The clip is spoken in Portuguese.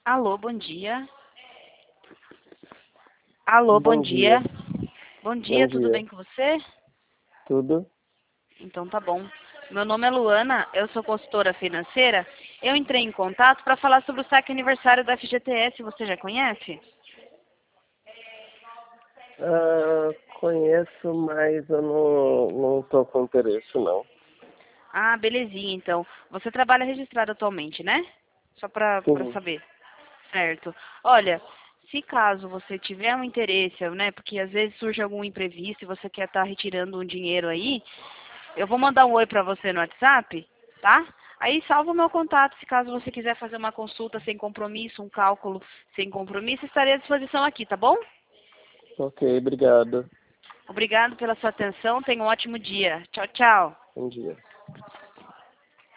Alô, bom dia. Alô, bom Bom dia. dia. Bom Bom dia, tudo dia. bem com você? Tudo? Então tá bom. Meu nome é Luana, eu sou consultora financeira. Eu entrei em contato para falar sobre o saque aniversário da FGTS, você já conhece? Conheço, mas eu não tô com interesse, não. Ah, belezinha, então. Você trabalha registrado atualmente, né? Só para Sim. saber. Certo. Olha, se caso você tiver um interesse, né, porque às vezes surge algum imprevisto e você quer estar retirando um dinheiro aí, eu vou mandar um oi para você no WhatsApp, tá? Aí salva o meu contato, se caso você quiser fazer uma consulta sem compromisso, um cálculo sem compromisso, estarei à disposição aqui, tá bom? Ok, obrigado. Obrigado pela sua atenção, tenha um ótimo dia. Tchau, tchau. Bom dia.